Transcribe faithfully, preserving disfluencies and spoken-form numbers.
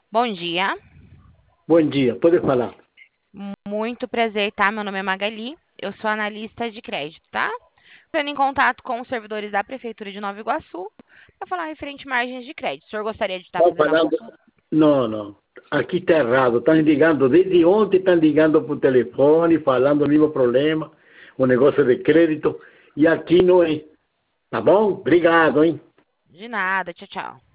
Bom dia, Bom dia, pode falar. muito prazer, tá? Meu nome é Magali, eu sou analista de crédito, tá? Entrando em contato com os servidores da Prefeitura de Nova Iguaçu para falar referente margens de crédito. O senhor gostaria de estar Estão fazendo a falando. consulta? Não, não. Aqui está errado. Estão ligando, desde ontem estão ligando por telefone, falando o mesmo problema, o negócio de crédito, e aqui não é. Tá bom? Obrigado, hein? De nada, tchau, tchau.